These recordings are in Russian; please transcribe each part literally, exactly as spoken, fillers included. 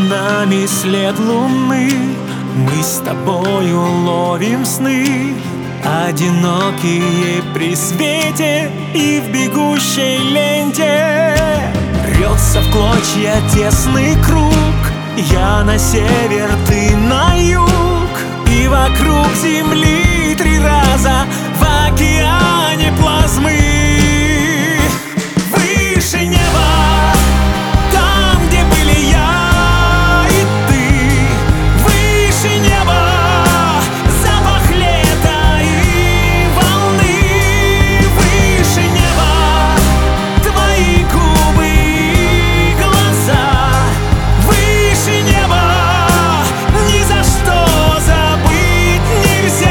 нами след луны, мы с тобою ловим сны, одинокие при свете и в бегущей ленте. Рвется в клочья тесный круг, я на север, ты на юг, и вокруг земли три раза в океане плазмы. Выше неба, там, где были я и ты. Выше неба, запах лета и волны. Выше неба, твои губы и глаза. Выше неба, ни за что забыть нельзя.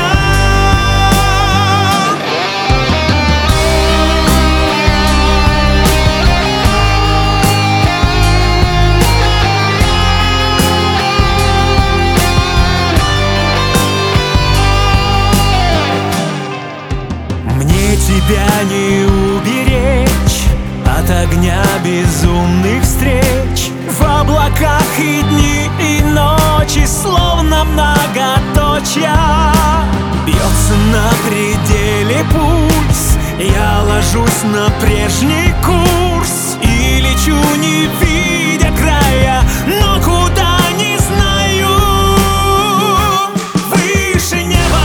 Тебя не уберечь от огня безумных встреч. В облаках и дни, и ночи, словно многоточья. Бьется на пределе пульс, я ложусь на прежний курс и лечу, не видя края, но куда не знаю. Выше неба,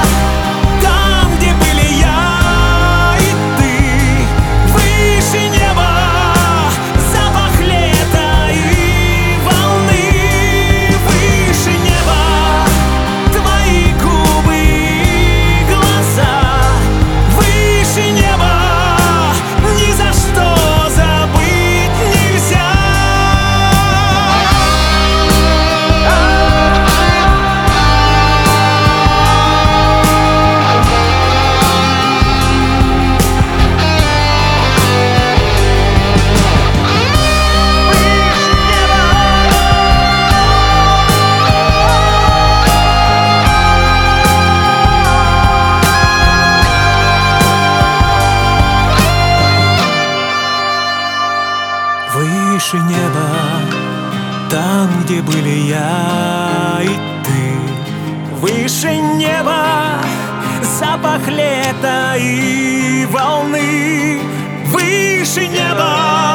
выше неба, там, где были я и ты. Выше неба, запах лета и волны. Выше неба,